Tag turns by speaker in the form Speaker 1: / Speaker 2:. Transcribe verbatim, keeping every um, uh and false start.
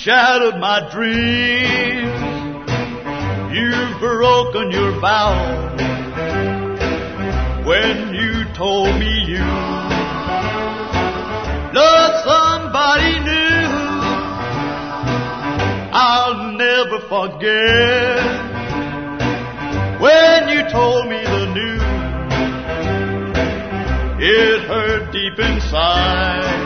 Speaker 1: shattered my dreams. You've broken your vow when you told me you loved somebody new. I'll never forget when you told me the news. It hurt deep inside.